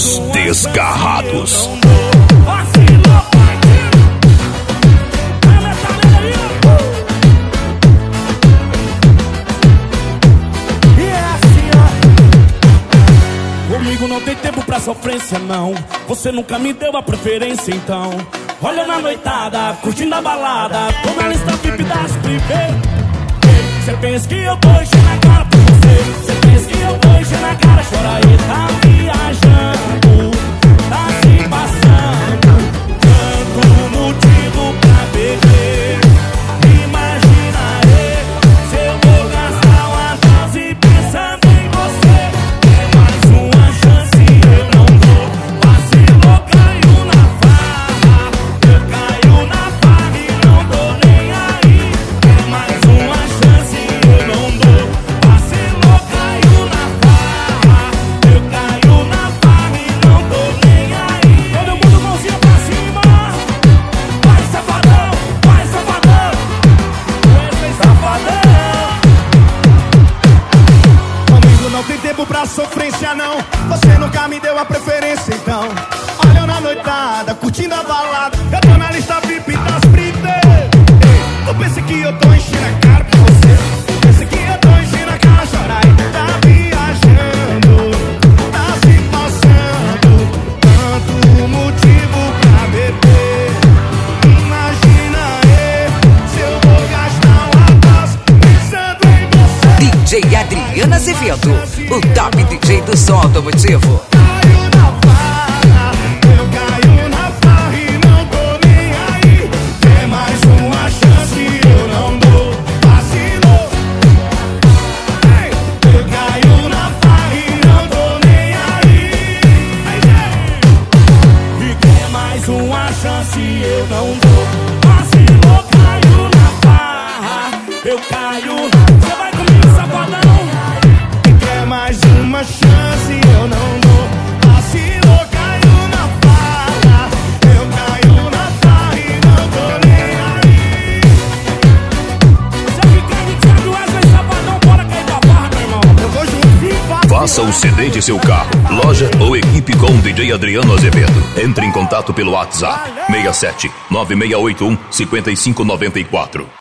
Os Desgarrados. Comigo não tem tempo pra sofrência, não. Você nunca me deu a preferência, então. Olha na noitada, curtindo a balada, tô na lista VIP das privê. Cê pensa que eu tô enchendo a cara por você. Cê pensa que eu tô enchendo a cara, chora aí, tá viajando, tá se passando. Tanto motivo pra beber. Imagina aí, se eu vou gastar uma dose pensando em você. É mais uma chance, eu não dou. Vacilou, caiu na farra. Eu caio na farra e não tô nem aí. É mais uma chance, eu não dou. Vacilou, caiu na farra. Eu caio na farra e não tô nem aí. Todo mundo mãozinha pra cima. Vai, safadão, vai, safadão. Wesley Safadão. Comigo não tem tempo pra sofrência, não. Você nunca me deu a preferência, então. Olha eu na noitada, curtindo a balada. Eu tô na lista VIP das privê. Tu pensa que eu tô enchendo a cara por você. Pensa que eu tô enchendo a cara, chora aí. Tá viajando, tá se passando. Tanto motivo pra beber. Imagina aí, se eu vou gastar uma dose pensando em você. DJ Adriano Azevedo, o top DJ do som automotivo. Caio na farra, eu caio na farra e não tô nem aí. É mais uma chance, eu não dou. Vacilou. Ei, eu caio na farra e não tô nem aí. E quer mais uma chance, eu não dou. Vacilou, caiu na farra. Eu caio. Você vai comigo, safadão? E quer mais uma chance, eu não dou. Vacilou, caiu na farra. Eu caio na farra e não tô nem aí. Se eu ficar de Thiago Wesley Safadão, bora cair pra barra, meu irmão. Eu vou junto, viva. Faça o CD de seu carro, loja ou equipe com DJ Adriano Azevedo. Entre em contato pelo WhatsApp 67 9681 5594.